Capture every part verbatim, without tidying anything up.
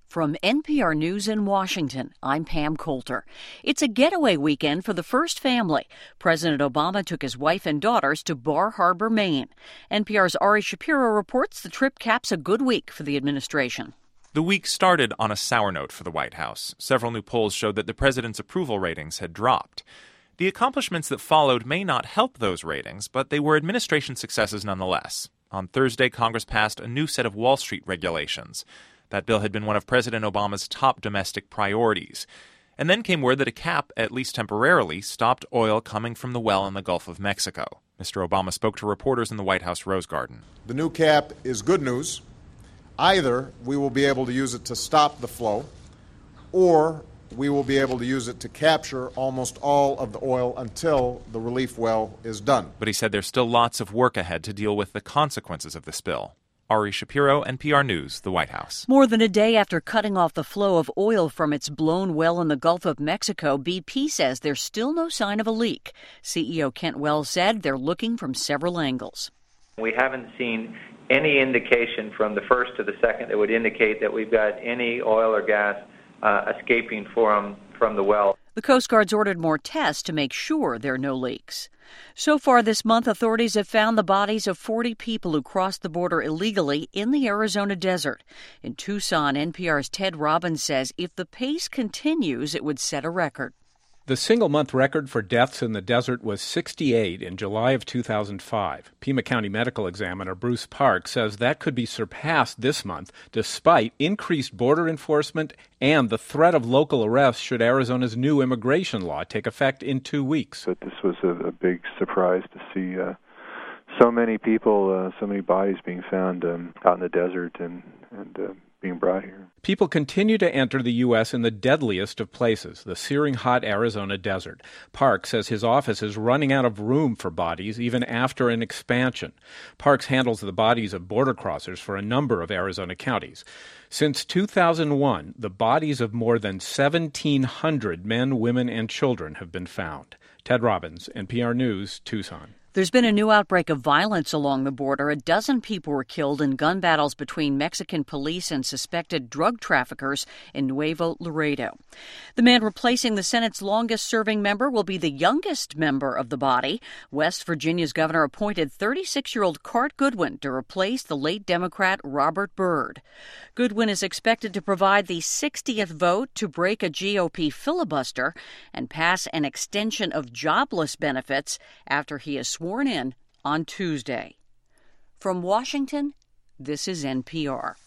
From N P R News in Washington, I'm Pam Coulter. It's a getaway weekend for the first family. President Obama took his wife and daughters to Bar Harbor, Maine. N P R's Ari Shapiro reports the trip caps a good week for the administration. The week started on a sour note for the White House. Several new polls showed that the president's approval ratings had dropped. The accomplishments that followed may not help those ratings, but they were administration successes nonetheless. On Thursday, Congress passed a new set of Wall Street regulations. That bill had been one of President Obama's top domestic priorities. And then came word that a cap, at least temporarily, stopped oil coming from the well in the Gulf of Mexico. Mister Obama spoke to reporters in the White House Rose Garden. The new cap is good news. Either we will be able to use it to stop the flow, or we will be able to use it to capture almost all of the oil until the relief well is done. But he said there's still lots of work ahead to deal with the consequences of this bill. Ari Shapiro, N P R News, the White House. More than a day after cutting off the flow of oil from its blown well in the Gulf of Mexico, B P says there's still no sign of a leak. C E O Kent Wells said they're looking from several angles. We haven't seen any indication from the first to the second that would indicate that we've got any oil or gas uh, escaping from, from the well. The Coast Guard's ordered more tests to make sure there are no leaks. So far this month, authorities have found the bodies of forty people who crossed the border illegally in the Arizona desert. In Tucson, N P R's Ted Robbins says if the pace continues, it would set a record. The single-month record for deaths in the desert was sixty-eight in July of two thousand five. Pima County Medical Examiner Bruce Park says that could be surpassed this month, despite increased border enforcement and the threat of local arrests should Arizona's new immigration law take effect in two weeks. But this was a, a big surprise to see uh, so many people, uh, so many bodies being found um, out in the desert and, and uh, being brought here. People continue to enter the U S in the deadliest of places, the searing hot Arizona desert. Parks says his office is running out of room for bodies even after an expansion. Parks handles the bodies of border crossers for a number of Arizona counties. Since two thousand one, the bodies of more than seventeen hundred men, women, and children have been found. Ted Robbins, N P R News, Tucson. There's been a new outbreak of violence along the border. A dozen people were killed in gun battles between Mexican police and suspected drug traffickers in Nuevo Laredo. The man replacing the Senate's longest-serving member will be the youngest member of the body. West Virginia's governor appointed thirty-six-year-old Cart Goodwin to replace the late Democrat Robert Byrd. Goodwin is expected to provide the sixtieth vote to break a G O P filibuster and pass an extension of jobless benefits after he is sworn Sworn in on Tuesday. From Washington, this is N P R.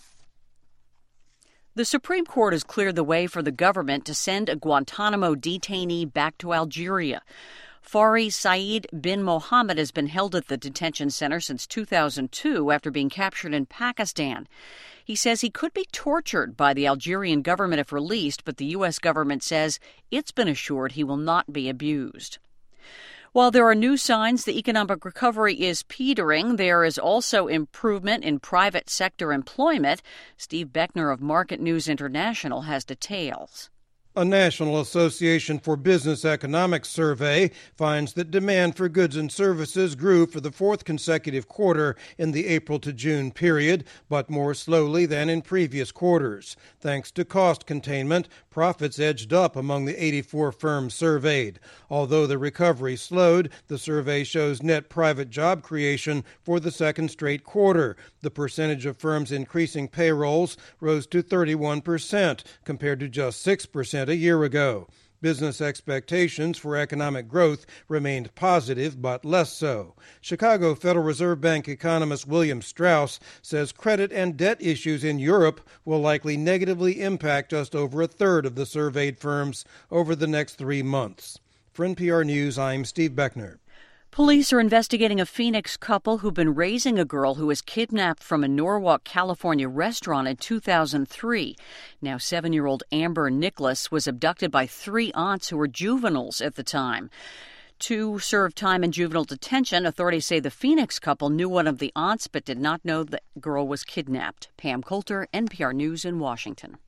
The Supreme Court has cleared the way for the government to send a Guantanamo detainee back to Algeria. Fari Saeed bin Mohammed has been held at the detention center since two thousand two after being captured in Pakistan. He says he could be tortured by the Algerian government if released, but the U S government says it's been assured he will not be abused. While there are new signs the economic recovery is petering, there is also improvement in private sector employment. Steve Beckner of Market News International has details. A National Association for Business Economics survey finds that demand for goods and services grew for the fourth consecutive quarter in the April to June period, but more slowly than in previous quarters. Thanks to cost containment, profits edged up among the eighty-four firms surveyed. Although the recovery slowed, the survey shows net private job creation for the second straight quarter. The percentage of firms increasing payrolls rose to thirty-one percent, compared to just six percent a year ago. Business expectations for economic growth remained positive, but less so. Chicago Federal Reserve Bank economist William Strauss says credit and debt issues in Europe will likely negatively impact just over a third of the surveyed firms over the next three months. For N P R News, I'm Steve Beckner. Police are investigating a Phoenix couple who've been raising a girl who was kidnapped from a Norwalk, California restaurant in two thousand three. Now seven-year-old Amber Nicholas was abducted by three aunts who were juveniles at the time. Two served time in juvenile detention. Authorities say the Phoenix couple knew one of the aunts but did not know the girl was kidnapped. Pam Coulter, N P R News in Washington.